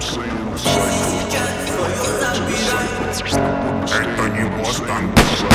Это не Бостон.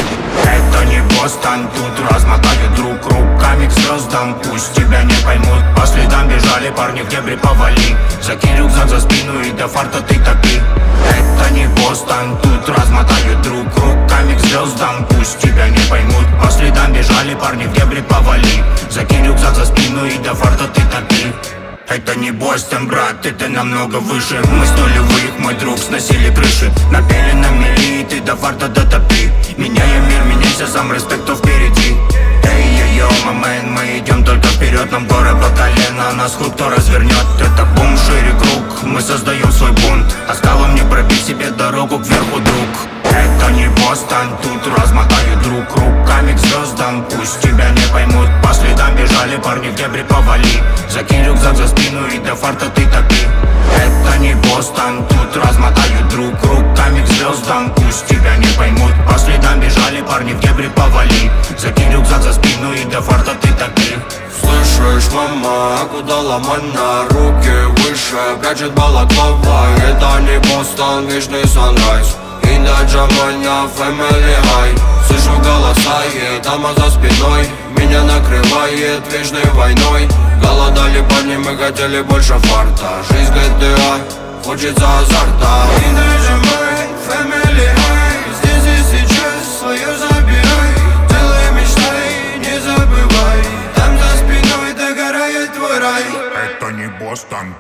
Это не Бостон. Тут размотают друг руками к звездам. Пусть тебя не поймут. По следам бежали парни в дебри, повали. Закинь рюкзак за спину и до фарта ты топи. Это не Бостон. Тут размотают друг руками к звездам. Пусть тебя не поймут. По следам бежали парни в дебри, повали. Закинь рюкзак за спину и до фарта ты топи. Это не Бостон, брат, это намного выше. Мы с нулевых, мой друг, сносили крыши. Напели на мели, ты до фарта дотопи. Меняем мир, меняйся сам, респект, кто впереди. Эй, йо, мамэн, мы идем только вперед. Нам горы по колено, нас хуй кто развернет. Это бум, шире круг, мы создаем свой бунт. А скалам не пробить себе дорогу кверху, друг. Это не Бостон, тут размотают друг руками к звездам. Пусть тебя не поймут, по следам бежали парни в дебри, повали. Закинь рюкзак за спину и до фарта ты топи. Это не Бостон, тут размотают друг руками к звездам. Пусть тебя не поймут, по следам бежали парни в дебри, повали. Закинь рюкзак за спину и до фарта ты топи. Слышишь, мама, а куда ломать на руки выше? Прячет балаклава, это не Бостон, вечный санрайз. И на Джамайна Family High. Слышу голоса, и там за спиной меня накрывает вечной войной. Голодали парни, мы хотели больше фарта. Жизнь GTA, хочется азарта. И на Джамайна Family High. Здесь и сейчас свое забирай. Делай мечтай, не забывай. Там за спиной догорает твой рай. Это не Бостон.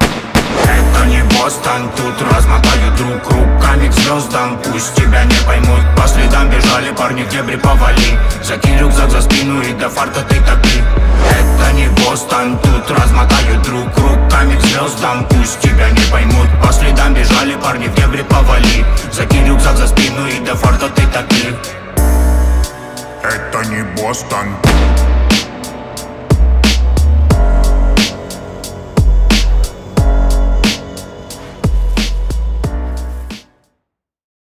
Это не Бостон, тут размотают друг руками к звездам. Пусть тебя не поймут, по следам бежали парни в дебри, повали. Закинь рюкзак за спину и до фарта ты топи. Это не Бостон, тут размотают друг руками к звездам. Пусть тебя не поймут, по следам бежали парни в дебри, повали. Закинь рюкзак за спину и до фарта ты топи. Это не Бостон.